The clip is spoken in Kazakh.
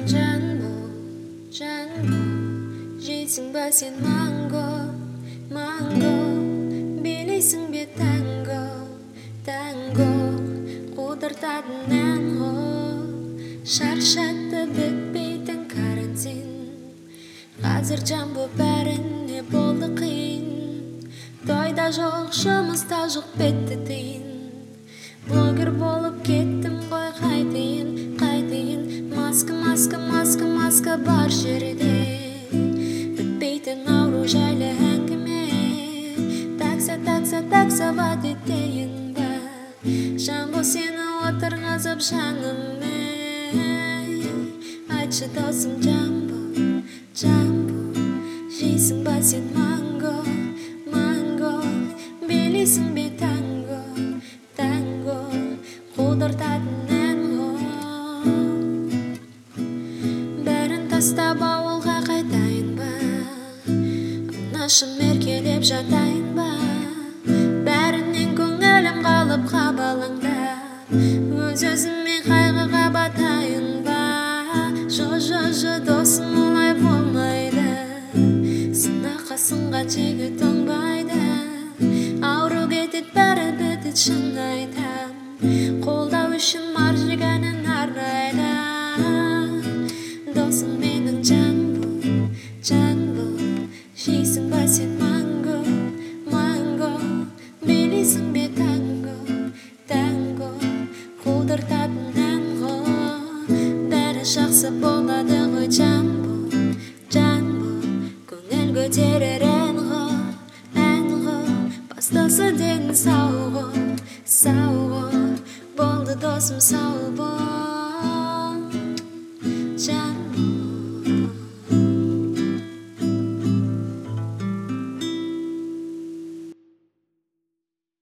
Janbo, jisung ba sen mango, bilisung be tango, qudar tadnan ho, sharshakta bitbeyten karantin, hazır Janbo bärin ne boldy qyn, toyda jok şamızda jok betdi tiyin, blogger bolup kettim qoy qaytayın, maska bar жерде, bitbeyten auru jaylı әңгіме, такса бат етейін ба, Janbo seni отырғызып жаныме, айтшы досым Janbo, жейсің ба сен манго, билейсің бе танго, қудыртатын ән ғо. Бәрін тастап ауылға қайтайын ба, анашым еркелеп жатайын ба, бәрінен көңілім қалып қабалаңда, өз-өзіме қайғыға батайын ба. Жо досым олай болмайды, сынаққа сынған жігіт оңбайды, ауру кетет бәрі бітет шын айтам, қолдау үшін бар жүргенін арнайды. Досым менің Janbo, жейсің ба сен манго, билейсің бе танго, қудыртатын ән ғо. Бәрі жақсы болады ғой Janbo, көңіл көтерер ән ғо, бастысы дені сау ғо, болды досым сау.